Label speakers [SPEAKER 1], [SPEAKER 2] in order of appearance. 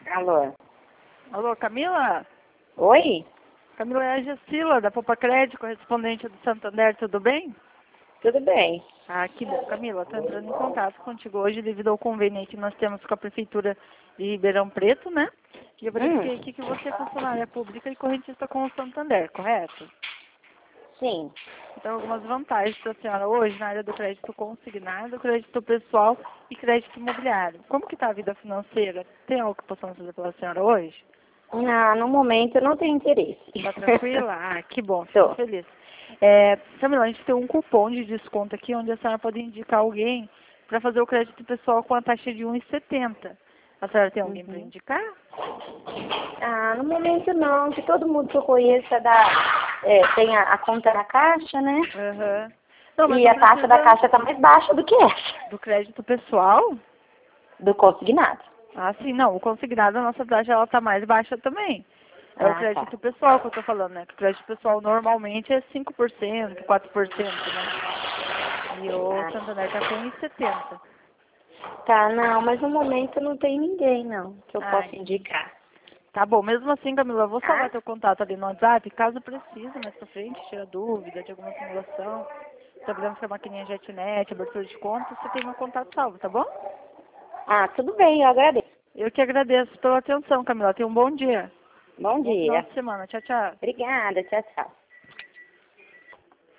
[SPEAKER 1] Alô?
[SPEAKER 2] Alô, Camila?
[SPEAKER 1] Oi?
[SPEAKER 2] Camila é a Gessila, da Poupa Crédito, correspondente do Santander, tudo bem?
[SPEAKER 1] Tudo bem.
[SPEAKER 2] Ah, que bom. Camila, estou entrando em contato contigo hoje devido ao convênio que nós temos com a Prefeitura de Ribeirão Preto, né? E eu verifiquei aqui que você é funcionária pública e correntista com o Santander, correto?
[SPEAKER 1] Sim.
[SPEAKER 2] Então, algumas vantagens para a senhora hoje na área do crédito consignado, crédito pessoal e crédito imobiliário. Como que está a vida financeira? Tem algo que possamos fazer pela senhora hoje?
[SPEAKER 1] Ah, no momento eu não tenho interesse.
[SPEAKER 2] Tá tranquila? Ah, que bom,
[SPEAKER 1] Tô.
[SPEAKER 2] fico feliz. Camila, a gente tem um cupom de desconto aqui onde a senhora pode indicar alguém para fazer o crédito pessoal com a taxa de 1,70. A senhora tem alguém para indicar?
[SPEAKER 1] Ah, no momento não, que todo mundo que eu conheço tem a conta na Caixa, né?
[SPEAKER 2] Aham. Não, mas
[SPEAKER 1] E
[SPEAKER 2] não
[SPEAKER 1] a taxa da
[SPEAKER 2] precisa
[SPEAKER 1] Caixa está mais baixa do que essa,
[SPEAKER 2] do crédito pessoal?
[SPEAKER 1] do consignado.
[SPEAKER 2] Ah, sim, não. O consignado, a nossa taxa, ela tá mais baixa também. É o
[SPEAKER 1] Ah, tá.
[SPEAKER 2] crédito pessoal que eu tô falando, né? Que o crédito pessoal normalmente é 5%, 4%, né? E o
[SPEAKER 1] Ah,
[SPEAKER 2] Santander tá com 1,70.
[SPEAKER 1] tá, não, mas no momento não tem ninguém, não, que eu
[SPEAKER 2] Ah,
[SPEAKER 1] possa indicar.
[SPEAKER 2] tá bom. Mesmo assim, Camila, eu vou salvar
[SPEAKER 1] Tá?
[SPEAKER 2] teu contato ali no WhatsApp, caso precise mais pra frente, tirar dúvida de alguma simulação. Sabemos que a maquininha JetNet, abertura de conta, você tem meu contato salvo, tá bom?
[SPEAKER 1] Ah, tudo bem, eu agradeço.
[SPEAKER 2] Eu que agradeço pela atenção, Camila. Tenha um bom dia.
[SPEAKER 1] Bom
[SPEAKER 2] Bom final
[SPEAKER 1] dia.
[SPEAKER 2] de semana. Tchau, tchau.
[SPEAKER 1] Obrigada, tchau, tchau.